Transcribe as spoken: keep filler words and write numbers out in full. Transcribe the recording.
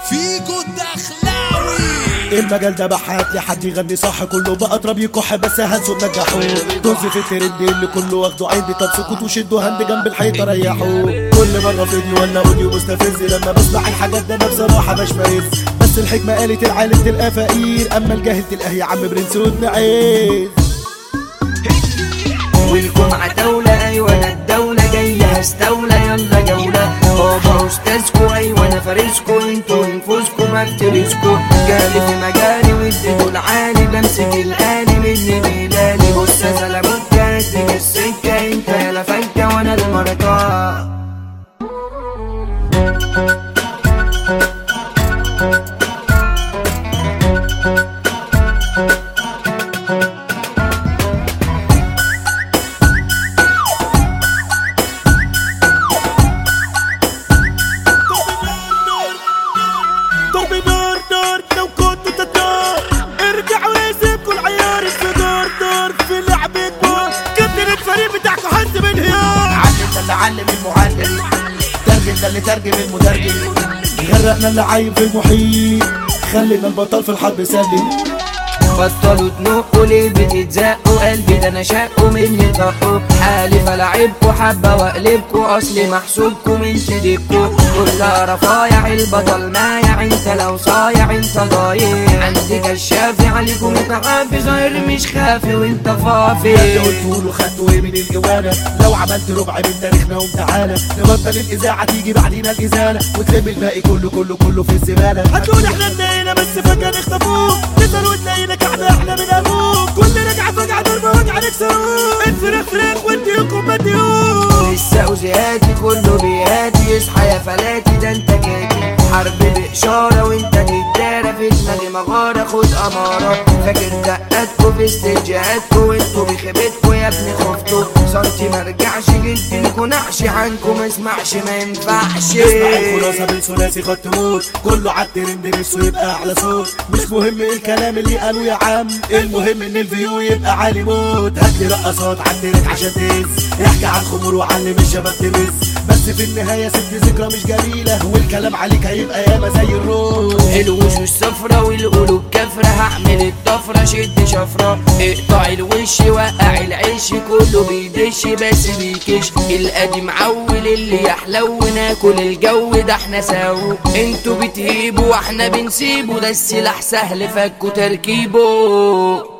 فيكو الدخلاوي. المجال ده بحات لحد يغني صح، كله بقى اضرب يكح بس هنسوا نجحوا. طز في الترند اللي كله واخده عندي، طب سكوت وشدوا هند جنب الحيطه ريحوا. كل مره فيديو ولا اوديو مستفز، لما بسمع الحاجات ده انا بصراحه بشمئز. بس الحكمه قالت العالم تلقى فقير، اما الجاهل تلقاه يا عم برنس وابن والجمعة دولة، ايوه انا الدولة جاية هستولى، يلا جولة بابا استاذكو، ايوه انا فارسكو، انتوا انفوسكو ما بترسكو. جالي في مجالي واديتوا العالي، بمسك الآلي مني ميلالي. بص يا زلموت جاتلك السكة، انت يا فكة وانا المرطة. علم المعلم ترجم ده اللي ترجم المترجم، غرقنا اللي عايم في المحيط، خلينا البطل في الحرب سلم. بطلوا تنقوا ليه بتتزقوا، قلبي ده انا شقوا مني طقوا. حالف العبكوا حبه واقلبكوا، اصلي محسوبكوا من شدبكوا. كلها رفايع البطل مايع، انت لو صايع انت ضايع. عندي كشافي عليكم متعافي، ظاهر مش خافي وانت فافي. انت قلتوله خدتوا ايه من الجوانه، لو عملت ربع من تاريخنا وتعالى نبطل الاذاعه تيجي بعدينا الازاله، وتلم الباقي كله كله كله في الزباله. هتقول احنا انتهينا بس فجاه نختفوه، نسال وتلاقينا كعبه احلى من ابوك. كل رجعه فجعه ضربه وجع نكسروه، انفرخ فرخ واديكم بديوه. لسه وزياتي كله بياتي، اصحى يا فلاتي ده انت كاتي. حرب بإشارة وانت تتدارى في دماغي مغارة، خد أمارة. فاكر دقاتكوا في استجهادكوا، وانتوا بخيبتكوا يا ابني خفتوا. صمتي مرجعش جدلكوا، نعش عنكوا مسمعش ما ينفعش. اسمع الخلاصة من ثلاثي خط موت، كله عالترند نفسه يبقى أعلى صوت. مش مهم الكلام اللي قالوا يا عم، المهم ان الفيو يبقى عالي موت. هاتلي رقصات عالترند عشان تهز، احكي عن خمور وعلم الشباب تمز. بس في النهاية سبت ذكرى مش جميلة، والكلام عليك هيبقى ياما زي الروح. الوشوش صفرة والقلوب كفرة، هعمل الطفرة شد شفرة. اقطع الوش وقع العيش، كله بيدش بس بيكش. القديم عول اللي يحلو، ناكل الجو ده احنا سوا. انتوا بتهيبوا واحنا بنسيبه، ده السلاح سهل فكوا تركيبه.